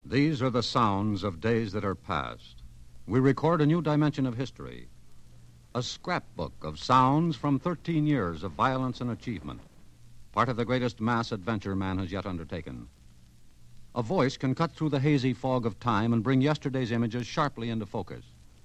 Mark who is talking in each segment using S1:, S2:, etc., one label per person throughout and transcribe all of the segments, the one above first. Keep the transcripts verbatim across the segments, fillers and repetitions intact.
S1: These are the sounds of days that are past. We record a new dimension of history, a scrapbook of sounds from thirteen years of violence and achievement, part of the greatest mass adventure man has yet undertaken. A voice can cut through the hazy fog of time and bring yesterday's images sharply into focus.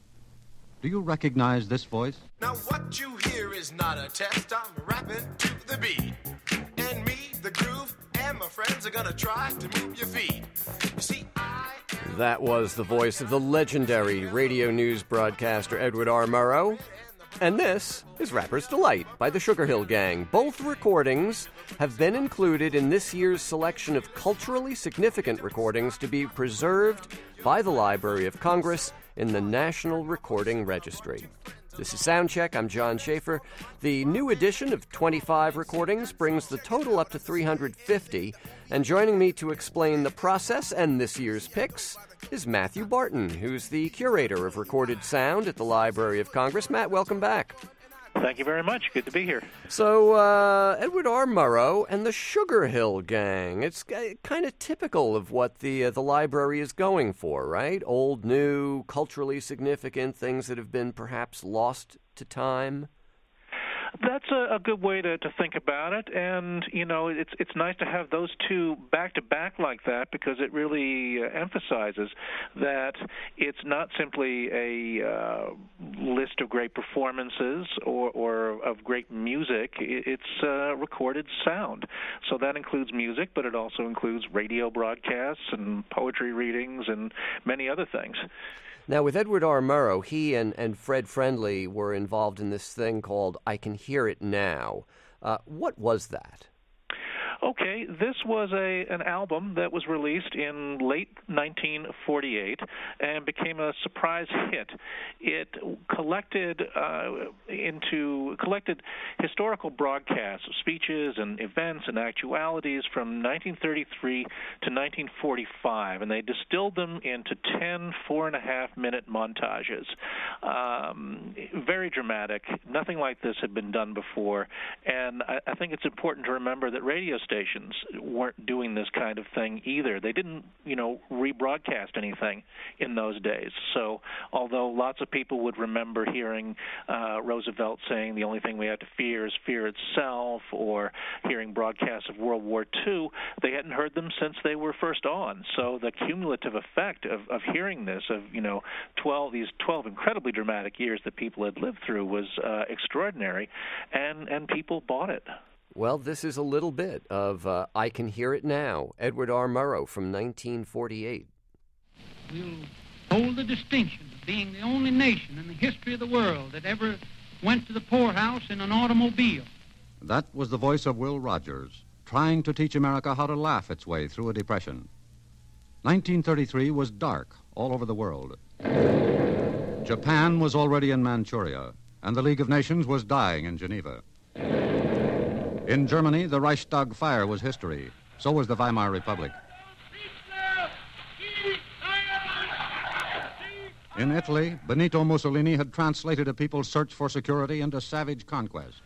S1: Do you recognize this voice?
S2: Now what you hear is not a test. I'm rapping to the beat. And me, the groove, and my friends are gonna try to move your feet. You see, I am...
S3: That was the voice of the legendary radio news broadcaster Edward R. Murrow. And this is Rapper's Delight by the Sugar Hill Gang. Both recordings have been included in this year's selection of culturally significant recordings to be preserved by the Library of Congress in the National Recording Registry. This is Soundcheck. I'm John Schaefer. The new edition of twenty-five recordings brings the total up to three hundred fifty. And joining me to explain the process and this year's picks is Matthew Barton, who's the curator of recorded sound at the Library of Congress. Matt, welcome back.
S4: Thank you very much. Good to be here.
S3: So, uh, Edward R. Murrow and the Sugar Hill Gang. It's kind of typical of what the uh, the library is going for, right? Old, new, culturally significant things that have been perhaps lost to time.
S4: That's a, a good way to, to think about it, and you know, it's it's nice to have those two back to back like that because it really uh, emphasizes that it's not simply a uh, list of great performances or, or of great music. It's uh, recorded sound, so that includes music, but it also includes radio broadcasts and poetry readings and many other things.
S3: Now, with Edward R. Murrow, he and, and Fred Friendly were involved in this thing called I Can Hear It Now. Uh, what was that?
S4: Okay, this was a an album that was released in late nineteen forty-eight and became a surprise hit. It collected uh, into collected historical broadcasts, speeches and events and actualities from nineteen thirty-three to nineteen forty-five, and they distilled them into ten four-and-a-half-minute montages. Um, very dramatic. Nothing like this had been done before, and I, I think it's important to remember that radio stations weren't doing this kind of thing either. They didn't, you know, rebroadcast anything in those days. So although lots of people would remember hearing uh, Roosevelt saying the only thing we have to fear is fear itself, or hearing broadcasts of World War Two, they hadn't heard them since they were first on. So the cumulative effect of, of hearing this, of, you know, twelve these twelve incredibly dramatic years that people had lived through was uh, extraordinary, and, and people bought it.
S3: Well, this is a little bit of uh, I Can Hear It Now, Edward R. Murrow from nineteen forty-eight.
S5: We'll hold the distinction of being the only nation in the history of the world that ever went to the poorhouse in an automobile.
S1: That was the voice of Will Rogers, trying to teach America how to laugh its way through a depression. nineteen thirty-three was dark all over the world. Japan was already in Manchuria, and the League of Nations was dying in Geneva. In Germany, the Reichstag fire was history. So was the Weimar Republic. In Italy, Benito Mussolini had translated a people's search for security into savage conquest.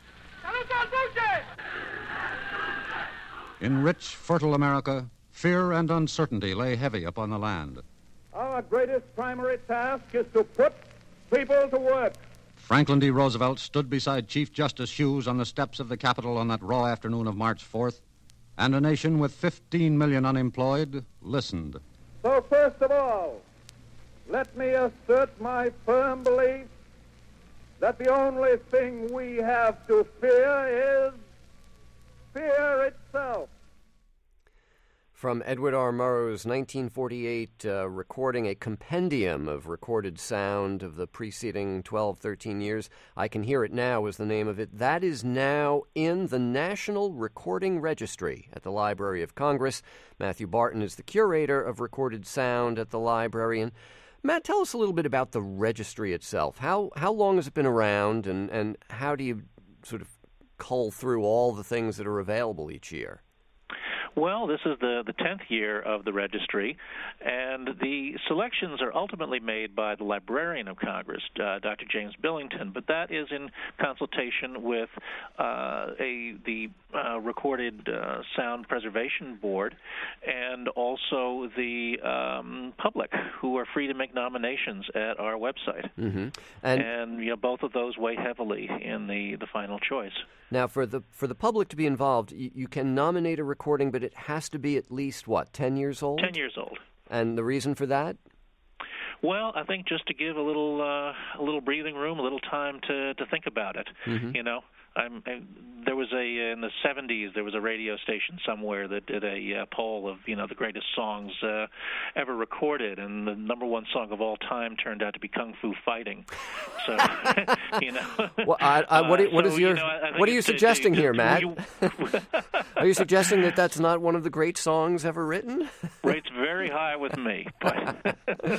S1: In rich, fertile America, fear and uncertainty lay heavy upon the land.
S6: Our greatest primary task is to put people to work.
S1: Franklin D. Roosevelt stood beside Chief Justice Hughes on the steps of the Capitol on that raw afternoon of March fourth, and a nation with fifteen million unemployed listened.
S6: So first of all, let me assert my firm belief that the only thing we have to fear is fear itself.
S3: From Edward R. Murrow's nineteen forty-eight uh, recording, a compendium of recorded sound of the preceding twelve, thirteen years. I Can Hear It Now was the name of it. That is now in the National Recording Registry at the Library of Congress. Matthew Barton is the curator of recorded sound at the library. And Matt, tell us a little bit about the registry itself. How how long has it been around, and, and how do you sort of cull through all the things that are available each year?
S4: Well, this is the, the tenth year of the registry, and the selections are ultimately made by the Librarian of Congress, uh, Doctor James Billington, but that is in consultation with uh, a the uh, Recorded uh, Sound Preservation Board and also the um, public, who are free to make nominations at our website.
S3: Mm-hmm. And,
S4: and you know, both of those weigh heavily in the, the final choice.
S3: Now, for the for the public to be involved, you, you can nominate a recording, but it has to be at least, what, ten years old?
S4: ten years old.
S3: And the reason for that?
S4: Well, I think just to give a little uh, a little breathing room, a little time to, to think about it.
S3: Mm-hmm.
S4: You know, I'm, I, there was a in the seventies there was a radio station somewhere that did a uh, poll of you know the greatest songs uh, ever recorded, and the number one song of all time turned out to be Kung Fu Fighting. So you know,
S3: well, I, I, what, what
S4: uh,
S3: is
S4: so,
S3: your
S4: you know,
S3: what are you suggesting
S4: the, the,
S3: here, Matt?
S4: You,
S3: are you suggesting that that's not one of the great songs ever written?
S4: Rates very high with me, but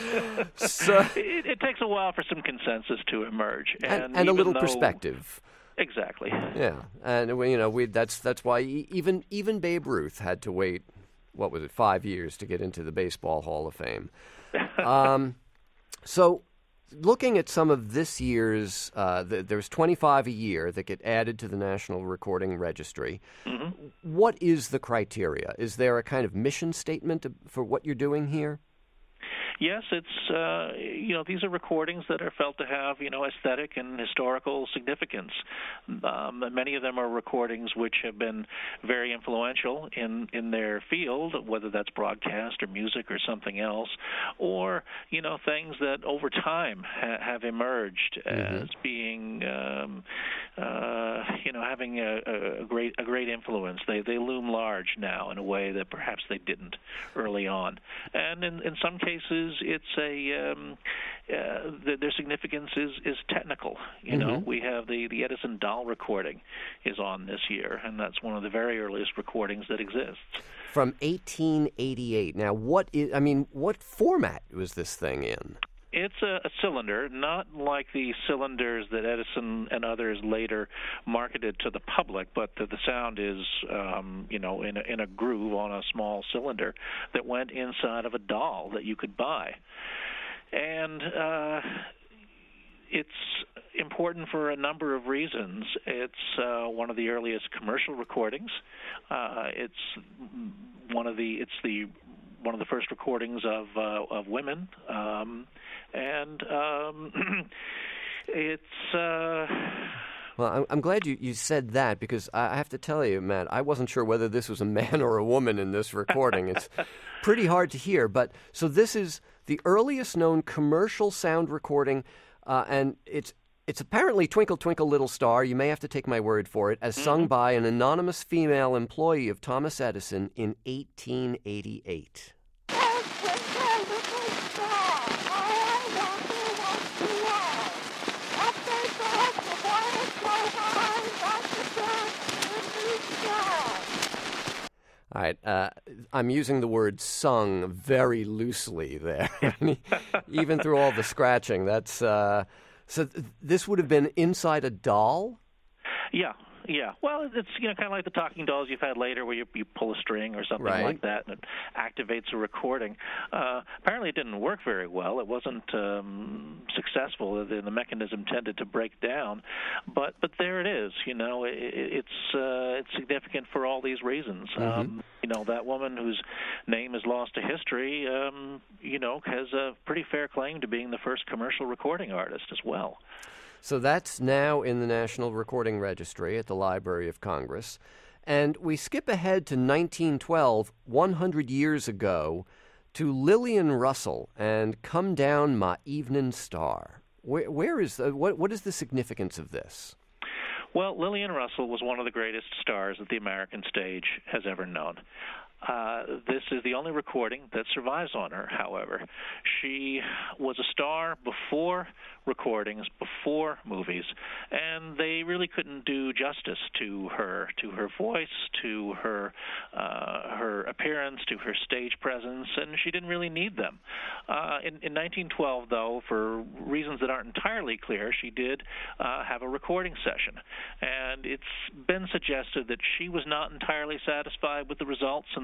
S3: so,
S4: it, it takes a while for some consensus to emerge, and,
S3: and, and a little
S4: though,
S3: perspective.
S4: Exactly.
S3: Yeah, and you know, we that's that's why even even Babe Ruth had to wait. What was it, five years to get into the Baseball Hall of Fame? um, so, looking at some of this year's, uh, the, there's twenty-five a year that get added to the National Recording Registry.
S4: Mm-hmm.
S3: What is the criteria? Is there a kind of mission statement for what you're doing here?
S4: Yes, it's uh, you know these are recordings that are felt to have you know aesthetic and historical significance. Um, many of them are recordings which have been very influential in, in their field, whether that's broadcast or music or something else, or you know things that over time ha- have emerged mm-hmm. as being um, uh, you know having a, a great a great influence. They they loom large now in a way that perhaps they didn't early on, and in in some cases. It's a um, uh, the, their significance is, is technical. You
S3: mm-hmm.
S4: know, we have the, the Edison doll recording is on this year, and that's one of the very earliest recordings that exists.
S3: From eighteen eighty-eight. Now, what is? I mean, what format was this thing in?
S4: It's a, a cylinder, not like the cylinders that Edison and others later marketed to the public, but the, the sound is, um, you know, in a, in a groove on a small cylinder that went inside of a doll that you could buy. And uh, it's important for a number of reasons. It's uh, one of the earliest commercial recordings. Uh, it's one of the it's the one of the first recordings of uh, of women, um, and um, it's. Uh,
S3: well, I'm glad you, you said that because I have to tell you, Matt, I wasn't sure whether this was a man or a woman in this recording. It's pretty hard to hear, but so this is the earliest known commercial sound recording, uh, and it's. It's apparently Twinkle, Twinkle, Little Star, you may have to take my word for it, as mm-hmm. sung by an anonymous female employee of Thomas Edison in eighteen eighty-eight. All right, uh, I'm using the word sung very loosely there, even through all the scratching. That's... Uh, So th- this would have been inside a doll?
S4: Yeah, yeah. Well, it's you know kind of like the talking dolls you've had later, where you, you pull a string or something
S3: right.
S4: like that, and it activates a recording. Uh, apparently, it didn't work very well. It wasn't um, successful. The, the mechanism tended to break down. But but there it is. You know, it, it's uh, it's significant for all these reasons.
S3: Mm-hmm.
S4: Um, you know, that woman whose name is lost to history, um, you know, has a pretty fair claim to being the first commercial recording artist as well.
S3: So that's now in the National Recording Registry at the Library of Congress. And we skip ahead to nineteen twelve, one hundred years ago, to Lillian Russell and Come Down My Evening Star. Where, where is the, what, what is the significance of this?
S4: Well, Lillian Russell was one of the greatest stars that the American stage has ever known. Uh, this is the only recording that survives on her, however. She was a star before recordings, before movies, and they really couldn't do justice to her, to her voice, to her uh, her appearance, to her stage presence, and she didn't really need them. Uh, in, in nineteen twelve, though, for reasons that aren't entirely clear, she did uh, have a recording session, and it's been suggested that she was not entirely satisfied with the results, and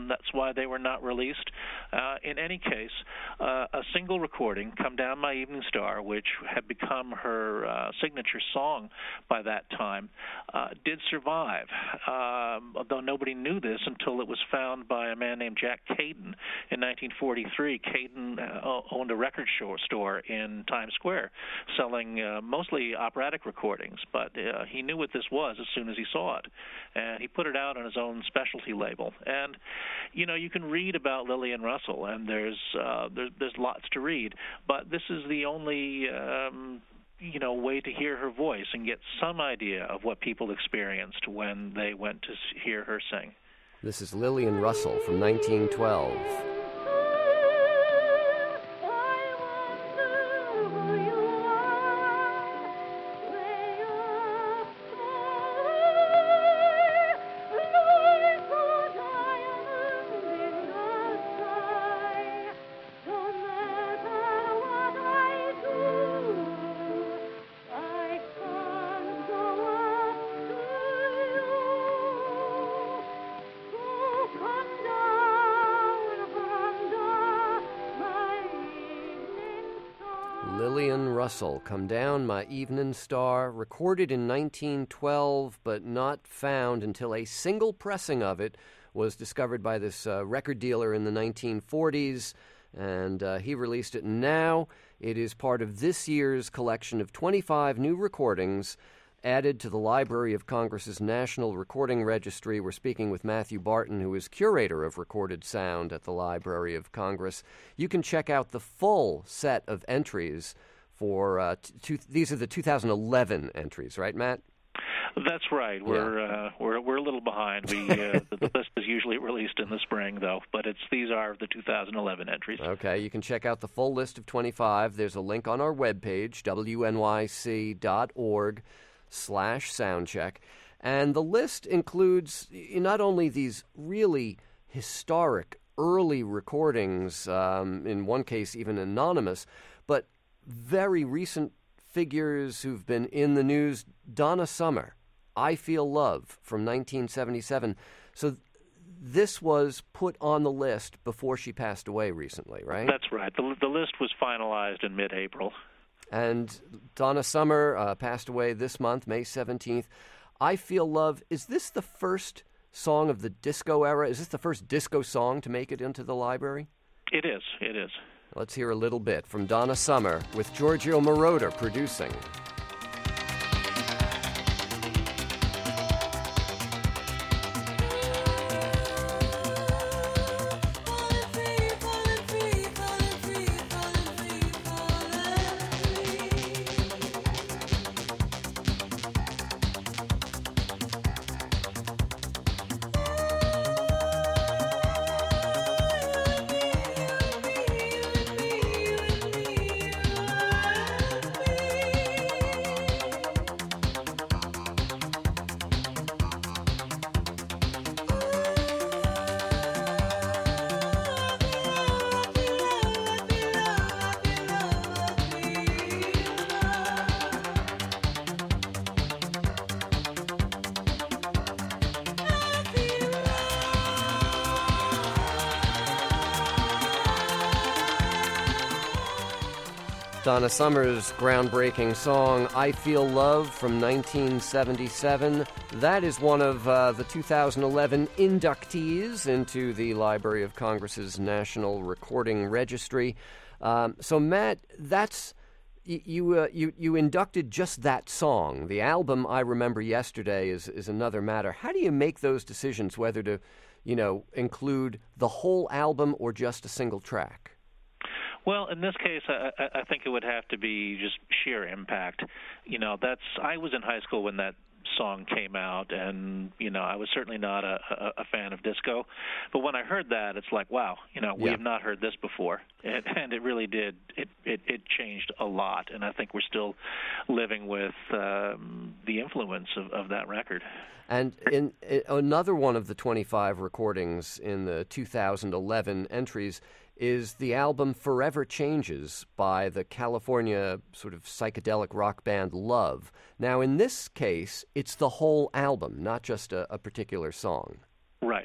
S4: and that's why they were not released. Uh, in any case, uh, a single recording, Come Down My Evening Star, which had become her uh, signature song by that time, uh, did survive, um, although nobody knew this until it was found by a man named Jack Caden in nineteen forty-three. Caden uh, owned a record store in Times Square, selling uh, mostly operatic recordings, but uh, he knew what this was as soon as he saw it, and he put it out on his own specialty label. And, you know, you can read about Lillian Russell, and there's uh, there, there's lots to read, but this is the only um, you know, way to hear her voice and get some idea of what people experienced when they went to hear her sing.
S3: This is Lillian Russell from nineteen twelve. Lillian Russell, Come Down My Evening Star, recorded in nineteen twelve, but not found until a single pressing of it was discovered by this uh, record dealer in the nineteen forties, and uh, he released it. Now it is part of this year's collection of twenty-five new recordings added to the Library of Congress's National Recording Registry. We're speaking with Matthew Barton, who is curator of recorded sound at the Library of Congress. You can check out the full set of entries for, uh, two, these are the two thousand eleven entries, right, Matt?
S4: That's right. We're yeah. uh, we're we're a little behind. We uh, the, the list is usually released in the spring, though, but it's these are the two thousand eleven entries.
S3: Okay, you can check out the full list of twenty-five. There's a link on our webpage, W N Y C dot org slash soundcheck, and the list includes not only these really historic early recordings, um, in one case even anonymous, but very recent figures who've been in the news. Donna Summer, I Feel Love from nineteen seventy-seven. So th- this was put on the list before she passed away recently, right?
S4: That's right. The, the list was finalized in mid-April.
S3: And Donna Summer uh, passed away this month, May seventeenth. I Feel Love, is this the first song of the disco era? Is this the first disco song to make it into the library?
S4: It is, it is.
S3: Let's hear a little bit from Donna Summer with Giorgio Moroder producing. Donna Summer's groundbreaking song, I Feel Love, from nineteen seventy-seven. That is one of uh, the two thousand eleven inductees into the Library of Congress's National Recording Registry. Um, so, Matt, that's you you, uh, you you inducted just that song. The album, I Remember Yesterday, is is another matter. How do you make those decisions whether to, you know, include the whole album or just a single track?
S4: Well, in this case, I, I think it would have to be just sheer impact. You know, that's I was in high school when that song came out, and you know, I was certainly not a, a, a fan of disco. But when I heard that, it's like, wow, you know, we
S3: yeah.
S4: have not heard this before, and, and it really did. It, it it changed a lot, and I think we're still living with um, the influence of, of that record.
S3: And in, in another one of the twenty-five recordings in the two thousand eleven entries is the album Forever Changes by the California sort of psychedelic rock band Love. Now, in this case, it's the whole album, not just a, a particular song.
S4: Right.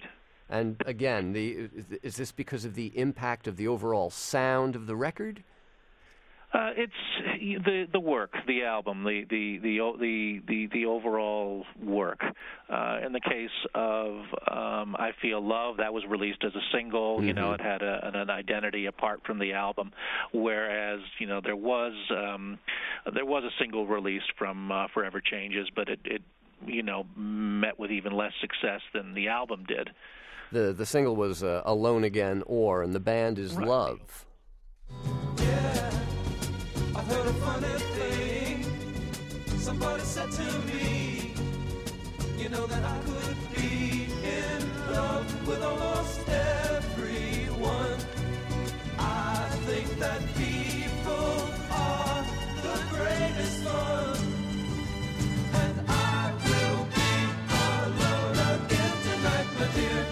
S3: And again, the is this because of the impact of the overall sound of the record?
S4: Uh, it's the the work, the album, the the the the the, the overall work. Uh, in the case of um, "I Feel Love," that was released as a single. Mm-hmm. You know, it had a, an identity apart from the album. Whereas, you know, there was um, there was a single released from uh, "Forever Changes," but it, it you know met with even less success than the album did.
S3: The the single was uh, "Alone Again," or and the band is
S4: right.
S3: Love.
S7: Yeah. I heard a funny thing. Somebody said to me, you know that I could be in love with almost everyone. I think that people are the greatest fun. And I will be alone again tonight, my dear.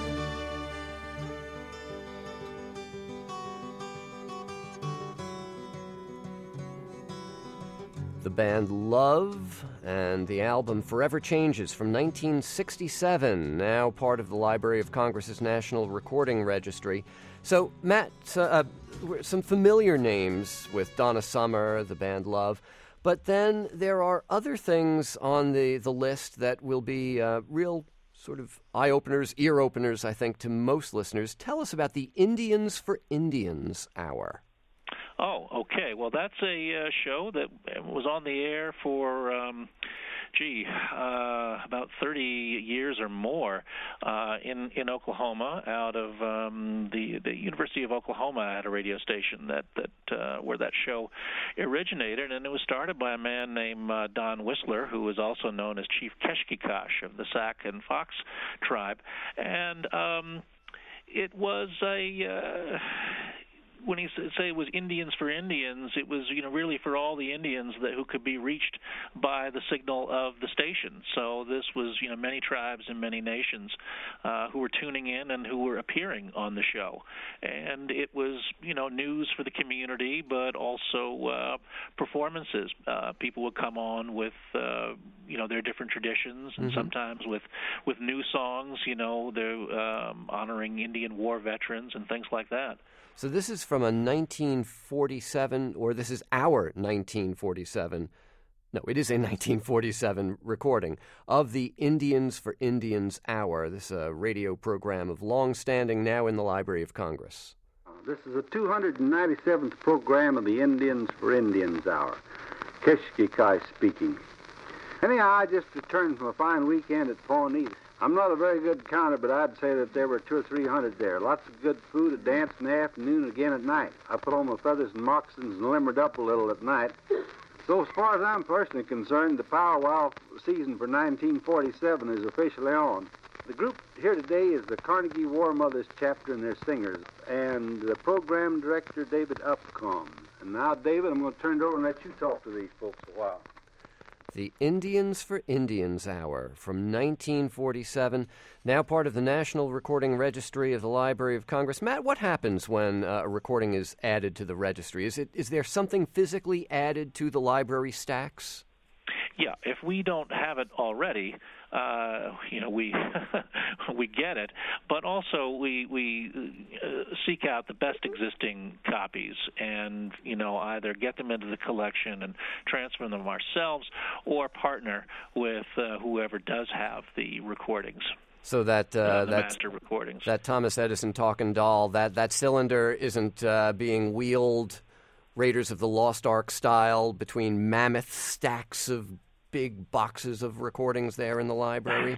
S3: The band Love and the album Forever Changes from nineteen sixty-seven, now part of the Library of Congress's National Recording Registry. So, Matt, uh, some familiar names with Donna Summer, the band Love, but then there are other things on the, the list that will be uh, real sort of eye-openers, ear-openers, I think, to most listeners. Tell us about the Indians for Indians Hour.
S4: Oh, okay. Well, that's a uh, show that was on the air for, um, gee, uh, about thirty years or more uh, in in Oklahoma. Out of um, the the University of Oklahoma had a radio station that that uh, where that show originated, and it was started by a man named uh, Don Whistler, who was also known as Chief Keshkekash of the Sac and Fox tribe, and um, it was a. Uh, When he say it was Indians for Indians, it was, you know, really for all the Indians that who could be reached by the signal of the station. So this was, you know, many tribes and many nations uh, who were tuning in and who were appearing on the show. And it was, you know, news for the community, but also uh, performances. Uh, people would come on with, uh, you know, their different traditions, and mm-hmm. sometimes with, with new songs, you know, they're um, honoring Indian war veterans and things like that.
S3: So this is from a nineteen forty-seven, or this is our nineteen forty-seven, no, it is a nineteen forty-seven recording of the Indians for Indians Hour. This is a radio program of long-standing, now in the Library of Congress.
S8: This is the two hundred ninety-seventh program of the Indians for Indians Hour. Keshkekash speaking. Anyhow, I just returned from a fine weekend at Pawnee. I'm not a very good counter, but I'd say that there were two or three hundred there. Lots of good food, a dance in the afternoon, and again at night. I put on my feathers and moccasins and limbered up a little at night. So as far as I'm personally concerned, the powwow season for nineteen forty-seven is officially on. The group here today is the Carnegie War Mothers chapter and their singers, and the program director, David Upcombe. And now, David, I'm going to turn it over and let you talk to these folks a while.
S3: The Indians for Indians Hour from nineteen forty-seven, now part of the National Recording Registry of the Library of Congress. Matt, what happens when uh, a recording is added to the registry? Is it is there something physically added to the library stacks?
S4: Yeah, if we don't have it already, uh, you know, we we get it, but also we we uh, seek out the best existing copies and, you know, either get them into the collection and transfer them ourselves or partner with uh, whoever does have the recordings.
S3: So that uh,
S4: uh, the
S3: that,
S4: master recordings.
S3: That Thomas Edison talking doll, that, that cylinder isn't uh, being wheeled Raiders of the Lost Ark style between mammoth stacks of big boxes of recordings there in the library?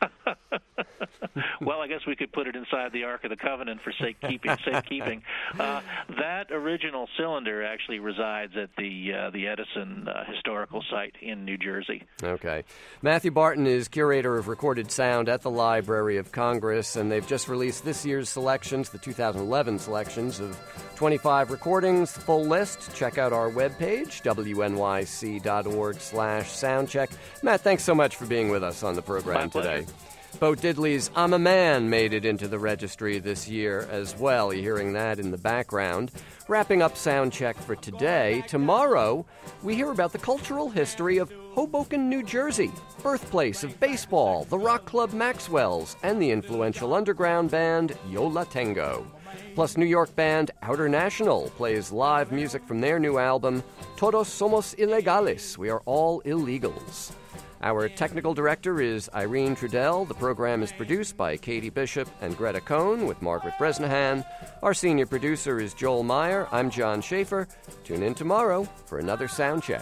S4: Well, I guess we could put it inside the Ark of the Covenant for safekeeping. safekeeping. Uh, that original cylinder actually resides at the uh, the Edison uh, Historical Site in New Jersey.
S3: Okay. Matthew Barton is curator of recorded sound at the Library of Congress, and they've just released this year's selections, the two thousand eleven selections of twenty-five recordings. The full list, check out our webpage, W N Y C dot org slash soundcheck. Matt, thanks so much for being with us on the program
S4: My
S3: today.
S4: pleasure.
S3: Bo Diddley's I'm a Man made it into the registry this year as well. You're hearing that in the background. Wrapping up sound check for today, tomorrow we hear about the cultural history of Hoboken, New Jersey, birthplace of baseball, the rock club Maxwell's, and the influential underground band Yo La Tengo. Plus, New York band Outer National plays live music from their new album, Todos Somos Ilegales, We Are All Illegals. Our technical director is Irene Trudell. The program is produced by Katie Bishop and Greta Cohn with Margaret Bresnahan. Our senior producer is Joel Meyer. I'm John Schaefer. Tune in tomorrow for another sound check.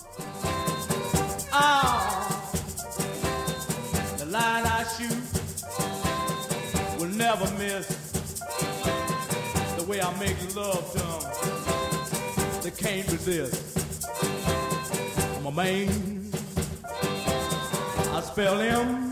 S7: Ah, the line I shoot will never miss. The way I make love to them, they can't resist. I'm a man. I spell him